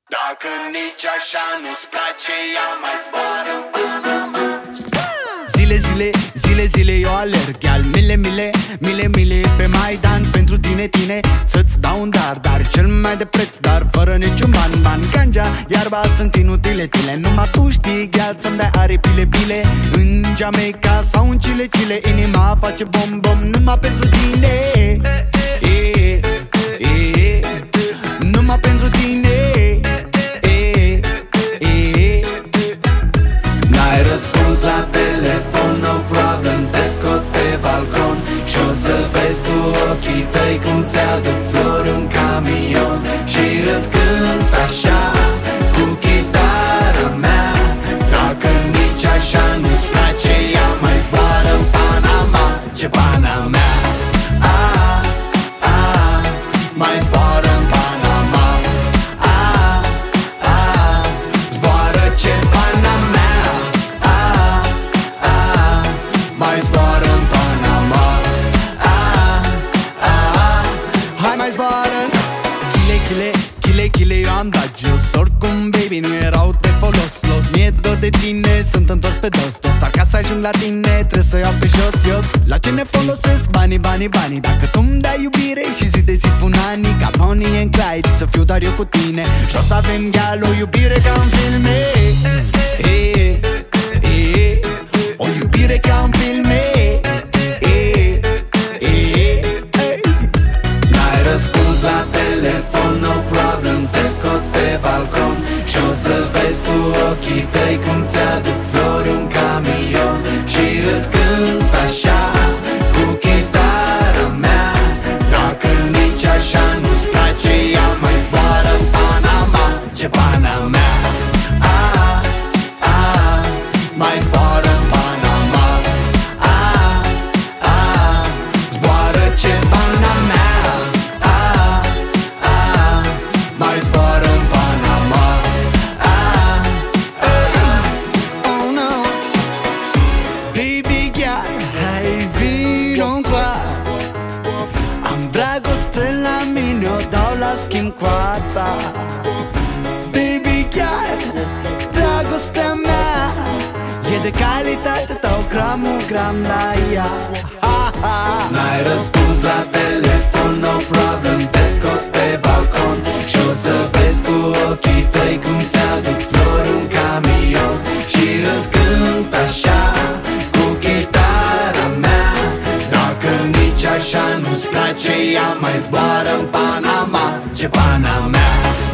Dacă nici așa nu-ți place, ea mai zboară în Panama. Zile eu alerg, iar mile pe Maidan pentru tine, să-ți dau un dar cel mai de preț, dar fără niciun ban. Ganja, iarba sunt inutile, numai tu știi, gheal, să-mi dai aripile. În Jamaica sau în Chile, inima face bom numai pentru tine. Numai pentru tine. N-ai răspuns la telefon, no problem, te scot pe balcon și o să vezi cu ochii tăi cum ți-aduc flori în camion. Și îți cânt așa cu chitara mea. Dacă nici așa nu-ți place, ea mai zboară în Panama. Ce Panama? Mai zboară în Panama. Zboară ce Panama. Mai zboară în Panama. Hai mai zboară. Chile, eu am dat jos. Oricum, baby, nu erau de folos. Mi-e dor de tine, sunt întors pe dos. Dar ca să ajung la tine, trebuie să iau pe jos. La ce ne folosesc banii? Dacă tu-mi dai iubire și zi de zi pun anii, ca Bonnie and Clyde, să fiu doar eu cu tine. Și o să avem, gal, o iubire ca în filme. O iubire ca în filme. N-ai răspuns la telefon, no problem, te scot pe balcon și o să vezi cu ochii tăi cum ți-aduc flori un camion. Și îți cânt așa cu chitara mea. Dacă nici așa nu-ți place, ea mai zboară în Panama. Ce Panama? Mai zboară în Panama. Zboară ce Panama. Mai zboară în Panama. Oh no. Baby girl, hai vino-ncoa. Am dragoste la mine, o dau la schimb cu a ta. Baby girl, dragostea mea e de calitate, dau gram la ea. N-ai răspuns la telefon, no problem, te scot pe balcon și o să vezi cu ochii tăi cum ți-aduc flori un camion. Și îți cânt așa cu chitara mea. Dacă nici așa nu-ți place, ea mai zboară în Panama. Ce Panama?